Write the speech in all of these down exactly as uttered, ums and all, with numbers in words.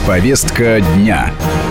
Повестка дня.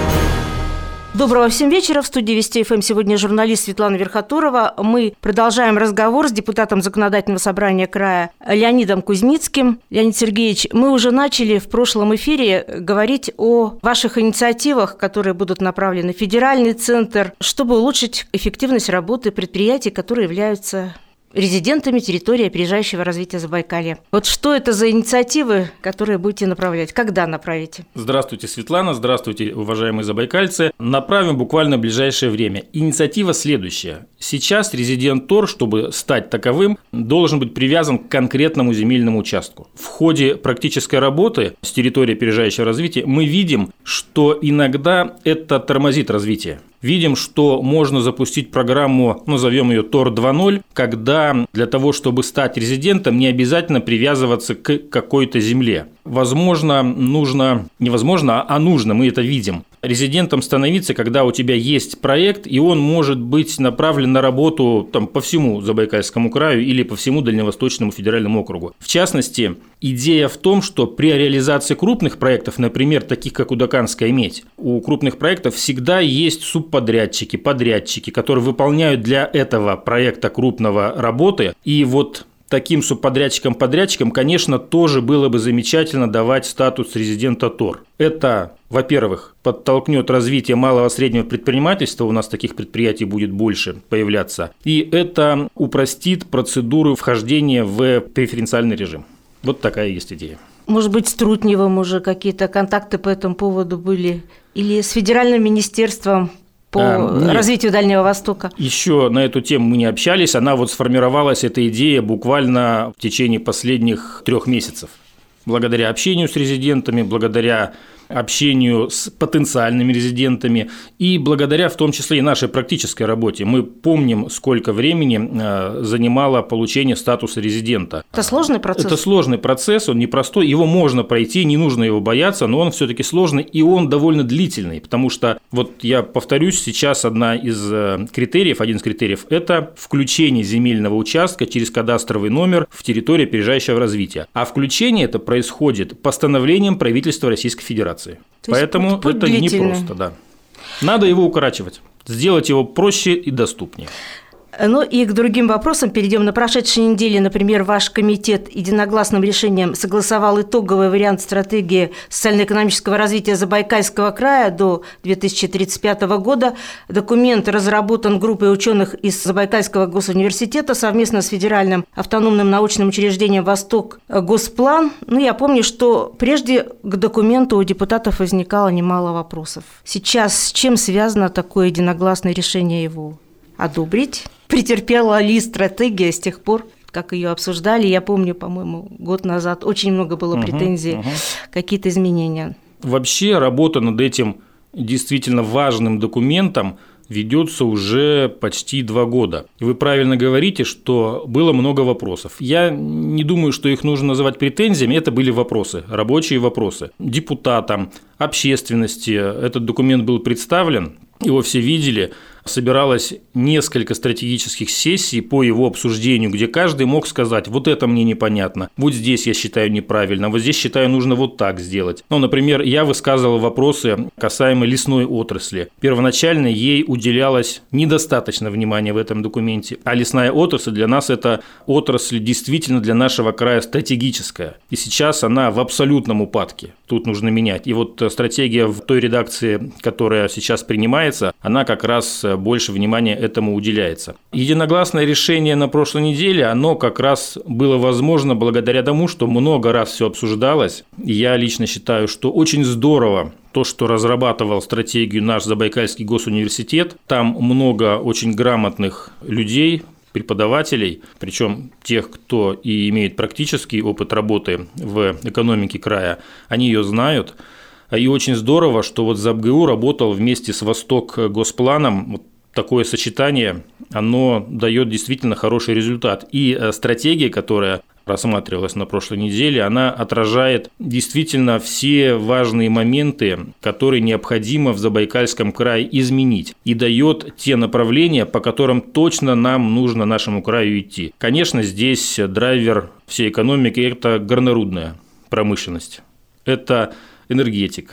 Доброго всем вечера. В студии Вести ФМ сегодня журналист Светлана Верхотурова. Мы продолжаем разговор с депутатом Законодательного собрания края Леонидом Кузьмицким. Леонид Сергеевич, мы уже начали в прошлом эфире говорить о ваших инициативах, которые будут направлены в федеральный центр, чтобы улучшить эффективность работы предприятий, которые являются резидентами территории опережающего развития Забайкалья. Вот что это за инициативы, которые будете направлять? Когда направите? Здравствуйте, Светлана. Здравствуйте, уважаемые забайкальцы. Направим буквально в ближайшее время. Инициатива следующая. Сейчас резидент ТОР, чтобы стать таковым, должен быть привязан к конкретному земельному участку. В ходе практической работы с территорией опережающего развития мы видим, что иногда это тормозит развитие. Видим, что можно запустить программу, назовем ее ТОР два ноль, когда для того, чтобы стать резидентом, не обязательно привязываться к какой-то земле. Возможно, нужно, невозможно, а нужно, мы это видим. Резидентом становиться, когда у тебя есть проект, и он может быть направлен на работу там, по всему Забайкальскому краю или по всему Дальневосточному федеральному округу. В частности, идея в том, что при реализации крупных проектов, например, таких как Удаканская медь, у крупных проектов всегда есть субподрядчики, подрядчики, которые выполняют для этого проекта крупного работы, и вот таким субподрядчикам-подрядчикам, конечно, тоже было бы замечательно давать статус резидента ТОР. Это, во-первых, подтолкнет развитие малого и среднего предпринимательства, у нас таких предприятий будет больше появляться, и это упростит процедуру вхождения в преференциальный режим. Вот такая есть идея. Может быть, с Трутневым уже какие-то контакты по этому поводу были? Или с федеральным министерством по а, развитию Дальнего Востока? Еще на эту тему мы не общались. Она вот сформировалась, эта идея, буквально в течение последних трех месяцев. Благодаря общению с резидентами, благодаря общению с потенциальными резидентами и благодаря в том числе и нашей практической работе. Мы помним, сколько времени занимало получение статуса резидента. Это сложный процесс? Это сложный процесс, он непростой, его можно пройти, не нужно его бояться, но он все-таки сложный и он довольно длительный, потому что, вот я повторюсь, сейчас одна из критериев, один из критериев – это включение земельного участка через кадастровый номер в территорию опережающего развития. А включение это происходит постановлением правительства Российской Федерации. То Поэтому путь, путь это непросто, да. Надо его укорачивать, сделать его проще и доступнее. Ну и к другим вопросам перейдем. На прошедшей неделе, например, ваш комитет единогласным решением согласовал итоговый вариант стратегии социально-экономического развития Забайкальского края до две тысячи тридцать пятого года. Документ разработан группой ученых из Забайкальского госуниверситета совместно с Федеральным автономным научным учреждением «Восток Госплан». Ну, я помню, что прежде к документу у депутатов возникало немало вопросов. Сейчас с чем связано такое единогласное решение его одобрить? Претерпела ли стратегия с тех пор, как ее обсуждали? Я помню, по-моему, год назад очень много было претензий, uh-huh, uh-huh. какие-то изменения. Вообще работа над этим действительно важным документом ведется уже почти два года. Вы правильно говорите, что было много вопросов. Я не думаю, что их нужно называть претензиями, это были вопросы, рабочие вопросы. Депутатам, общественности этот документ был представлен, его все видели. Собиралось несколько стратегических сессий по его обсуждению, где каждый мог сказать: вот это мне непонятно, вот здесь я считаю неправильно, вот здесь считаю нужно вот так сделать. Ну, например, я высказывал вопросы касаемо лесной отрасли. Первоначально ей уделялось недостаточно внимания в этом документе, а лесная отрасль для нас – это отрасль действительно для нашего края стратегическая, и сейчас она в абсолютном упадке. Тут нужно менять. И вот стратегия в той редакции, которая сейчас принимается, она как раз больше внимания этому уделяется. Единогласное решение на прошлой неделе, оно как раз было возможно благодаря тому, что много раз все обсуждалось. И я лично считаю, что очень здорово то, что разрабатывал стратегию наш Забайкальский госуниверситет. Там много очень грамотных людей, преподавателей, причем тех, кто и имеет практический опыт работы в экономике края, они ее знают. И очень здорово, что вот ЗАБГУ работал вместе с Восток Госпланом. Вот такое сочетание, оно дает действительно хороший результат. И стратегия, которая рассматривалась на прошлой неделе, она отражает действительно все важные моменты, которые необходимо в Забайкальском крае изменить, и дает те направления, по которым точно нам нужно нашему краю идти. Конечно, здесь драйвер всей экономики – это горнорудная промышленность, это энергетика,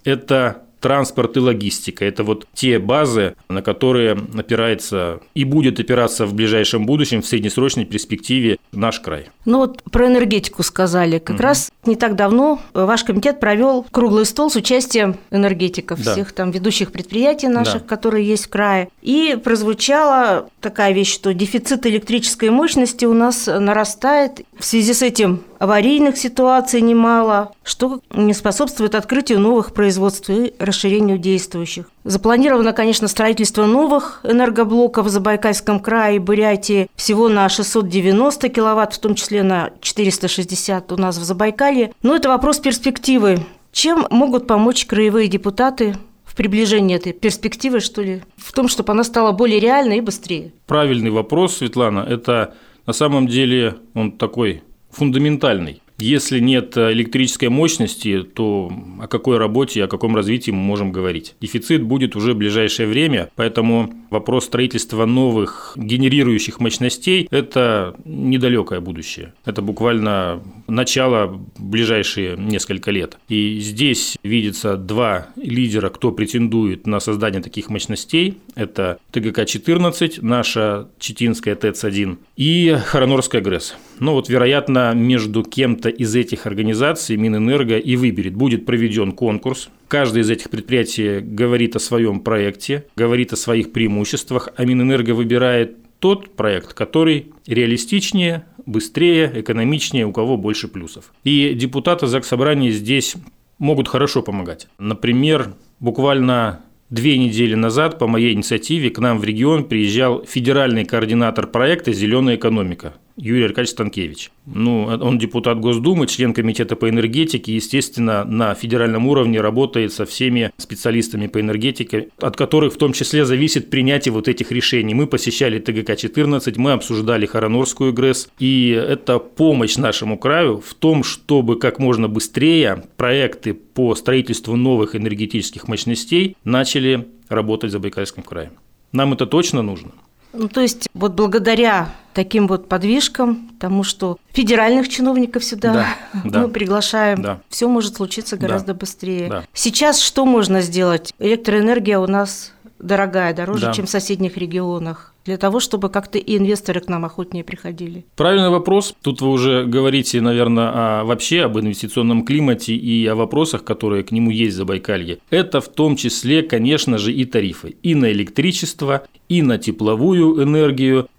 это транспорт и логистика. Это вот те базы, на которые опирается и будет опираться в ближайшем будущем, в среднесрочной перспективе наш край. Ну вот про энергетику сказали. Как угу. раз не так давно ваш комитет провел круглый стол с участием энергетиков, да. всех там ведущих предприятий наших, да. которые есть в крае. И прозвучала такая вещь, что дефицит электрической мощности у нас нарастает. В связи с этим аварийных ситуаций немало, что не способствует открытию новых производств и расширению действующих. Запланировано, конечно, строительство новых энергоблоков в Забайкальском крае и Бурятии всего на шестьсот девяносто киловатт, в том числе на четыреста шестьдесят у нас в Забайкалье. Но это вопрос перспективы. Чем могут помочь краевые депутаты в приближении этой перспективы, что ли, в том, чтобы она стала более реальной и быстрее? Правильный вопрос, Светлана. Это на самом деле он такой фундаментальный. Если нет электрической мощности, то о какой работе, о каком развитии мы можем говорить? Дефицит будет уже в ближайшее время, поэтому вопрос строительства новых генерирующих мощностей – это недалекое будущее. Это буквально начало ближайшие несколько лет. И здесь видится два лидера, кто претендует на создание таких мощностей. Это Т Г К четырнадцать, наша Читинская ТЭЦ один, и Харанорская ГРЭС. Ну вот, вероятно, между кем-то из этих организаций Минэнерго и выберет. Будет проведен конкурс. Каждое из этих предприятий говорит о своем проекте, говорит о своих преимуществах, а Минэнерго выбирает тот проект, который реалистичнее, быстрее, экономичнее, у кого больше плюсов. И депутаты Заксобрания здесь могут хорошо помогать. Например, буквально две недели назад по моей инициативе к нам в регион приезжал федеральный координатор проекта «Зеленая экономика» Юрий Аркадьевич Станкевич. Ну, он депутат Госдумы, член комитета по энергетике, естественно, на федеральном уровне работает со всеми специалистами по энергетике, от которых в том числе зависит принятие вот этих решений. Мы посещали Т Г К четырнадцать, мы обсуждали Харанорскую ГРЭС, и это помощь нашему краю в том, чтобы как можно быстрее проекты по строительству новых энергетических мощностей начали работать в Забайкальском крае. Нам это точно нужно. Ну, то есть, вот благодаря таким вот подвижкам, тому, что федеральных чиновников сюда да, мы да, приглашаем, да. все может случиться гораздо да, быстрее. Да. Сейчас что можно сделать? Электроэнергия у нас дорогая, дороже, да. чем в соседних регионах, для того, чтобы как-то и инвесторы к нам охотнее приходили. Правильный вопрос. Тут вы уже говорите, наверное, о, вообще об инвестиционном климате и о вопросах, которые к нему есть в Забайкалье. Это в том числе, конечно же, и тарифы. И на электричество, и на тепловую энергию,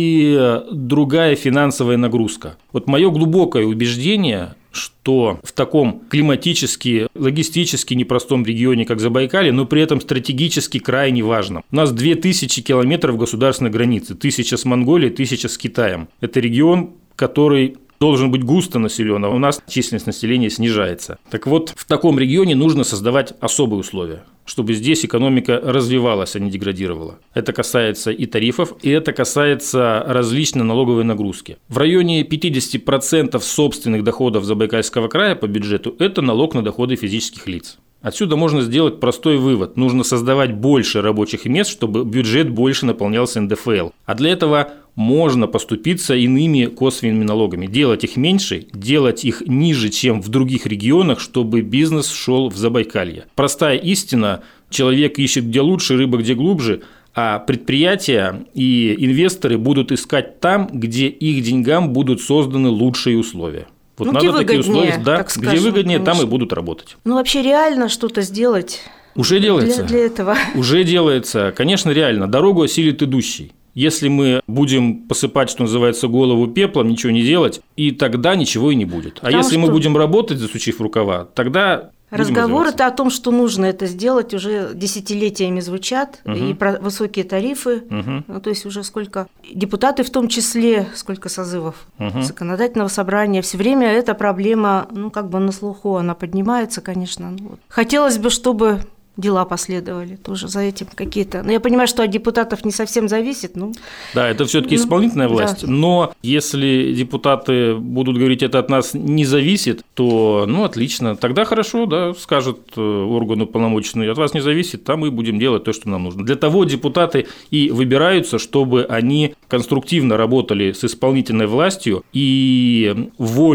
и другая финансовая нагрузка. Вот мое глубокое убеждение, что в таком климатически, логистически непростом регионе, как Забайкалье, но при этом стратегически крайне важном. У нас две тысячи километров государственной границы, тысяча с Монголией, тысяча с Китаем. Это регион, который должен быть густо населен, а у нас численность населения снижается. Так вот, в таком регионе нужно создавать особые условия, чтобы здесь экономика развивалась, а не деградировала. Это касается и тарифов, и это касается различной налоговой нагрузки. В районе пятьдесят процентов собственных доходов Забайкальского края по бюджету – это налог на доходы физических лиц. Отсюда можно сделать простой вывод. Нужно создавать больше рабочих мест, чтобы бюджет больше наполнялся Н Д Ф Л. А для этого можно поступиться иными косвенными налогами. Делать их меньше, делать их ниже, чем в других регионах, чтобы бизнес шел в Забайкалье. Простая истина. Человек ищет где лучше, рыба где глубже. А предприятия и инвесторы будут искать там, где их деньгам будут созданы лучшие условия. Вот ну, надо такие условия, да, так скажем, где выгоднее, конечно. Там и будут работать. Ну, вообще реально что-то сделать уже делается. Для, для этого. Уже делается. Конечно, реально. Дорогу осилит идущий. Если мы будем посыпать, что называется, голову пеплом, ничего не делать, и тогда ничего и не будет. А Потому если что... мы будем работать, засучив рукава, тогда... Разговоры-то о том, что нужно это сделать, уже десятилетиями звучат, угу. и про высокие тарифы, угу. ну, то есть уже сколько депутаты, в том числе, сколько созывов угу. законодательного собрания, все время эта проблема, ну, как бы на слуху, она поднимается, конечно. Ну, вот. Хотелось бы, чтобы дела последовали тоже за этим какие-то. Но я понимаю, что от депутатов не совсем зависит. Ну, да, это все-таки исполнительная ну, власть. Да. Но если депутаты будут говорить, это от нас не зависит, то, ну, отлично. Тогда хорошо, да, скажут органу полномоченные, от вас не зависит, там мы будем делать то, что нам нужно. Для того депутаты и выбираются, чтобы они конструктивно работали с исполнительной властью и волю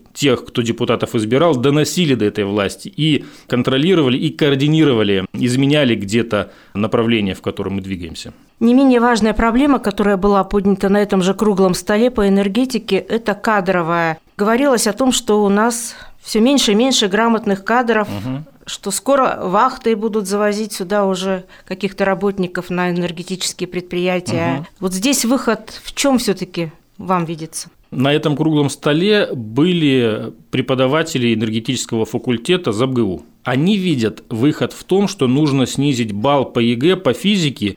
тех, кто депутатов избирал, доносили до этой власти и контролировали, и координировали, изменяли где-то направление, в котором мы двигаемся. Не менее важная проблема, которая была поднята на этом же круглом столе по энергетике, это кадровая. Говорилось о том, что у нас все меньше и меньше грамотных кадров, угу. что скоро вахты будут завозить сюда уже каких-то работников на энергетические предприятия. Угу. Вот здесь выход в чем все-таки вам видится? На этом круглом столе были преподаватели энергетического факультета ЗАБГУ. Они видят выход в том, что нужно снизить балл по ЕГЭ, по физике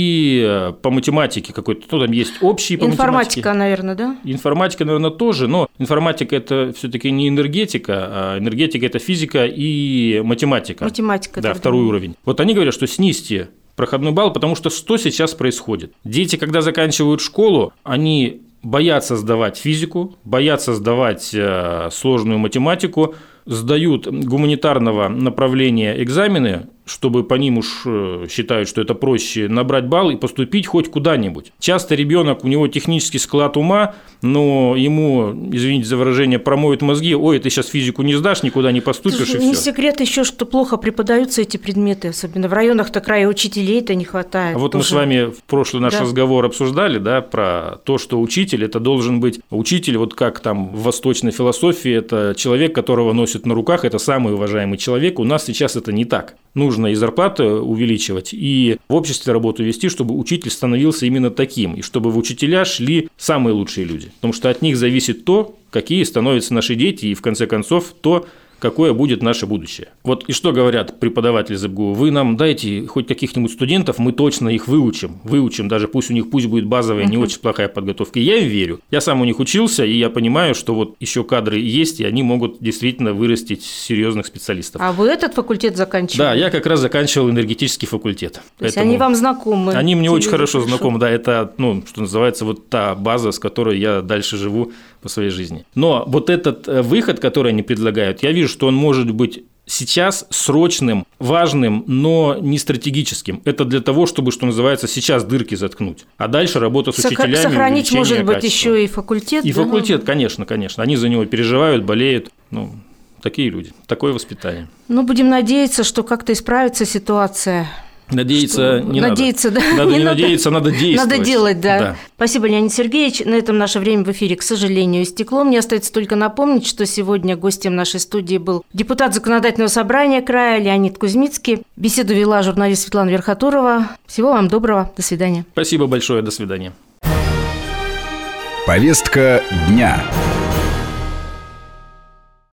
и по математике какой-то. Ну, там есть общий по информатика, математике. Информатика, наверное, да? Информатика, наверное, тоже, но информатика – это все-таки не энергетика, а энергетика – это физика и математика. Математика. Да, второй да. уровень. Вот они говорят, что снизьте проходной балл, потому что что сейчас происходит? Дети, когда заканчивают школу, они боятся сдавать физику, боятся сдавать сложную математику, сдают гуманитарного направления экзамены, чтобы по ним уж считают, что это проще набрать балл и поступить хоть куда-нибудь. Часто ребенок, у него технический склад ума, но ему, извините за выражение, промоют мозги: ой, ты сейчас физику не сдашь, никуда не поступишь, и не все. секрет еще, что плохо преподаются эти предметы, особенно в районах-то края учителей-то не хватает. А вот тоже. Мы с вами в прошлый наш да. разговор обсуждали, да, про то, что учитель – это должен быть учитель, вот как там в восточной философии, это человек, которого носят на руках, это самый уважаемый человек. У нас сейчас это не так. Нужно и зарплаты увеличивать, и в обществе работу вести, чтобы учитель становился именно таким, и чтобы в учителя шли самые лучшие люди. Потому что от них зависит то, какие становятся наши дети, и в конце концов то, какое будет наше будущее. Вот и что говорят преподаватели ЗАБГУ: вы нам дайте хоть каких-нибудь студентов, мы точно их выучим, выучим, даже пусть у них пусть будет базовая, не очень плохая подготовка. И я им верю. Я сам у них учился, и я понимаю, что вот еще кадры есть, и они могут действительно вырастить серьезных специалистов. А вы этот факультет заканчивали? Да, я как раз заканчивал энергетический факультет. То есть Поэтому они вам знакомы? Они мне очень хорошо, хорошо знакомы, да, это, ну, что называется, вот та база, с которой я дальше живу по своей жизни. Но вот этот выход, который они предлагают, я вижу, что он может быть сейчас срочным, важным, но не стратегическим. Это для того, чтобы, что называется, сейчас дырки заткнуть. А дальше работа с учителями. Сохранить, может быть, качества. Еще и факультет. И да? факультет, конечно, конечно. Они за него переживают, болеют. Ну, такие люди, такое воспитание. Ну, будем надеяться, что как-то исправится ситуация. Надеяться что... не надеяться, надо. Да. Надо не, не надеяться, надо действовать. Надо делать, да. да. Спасибо, Леонид Сергеевич. На этом наше время в эфире, к сожалению, истекло. Мне остается только напомнить, что сегодня гостем нашей студии был депутат Законодательного собрания края Леонид Кузьмицкий. Беседу вела журналист Светлана Верхотурова. Всего вам доброго. До свидания. Спасибо большое. До свидания. Повестка дня.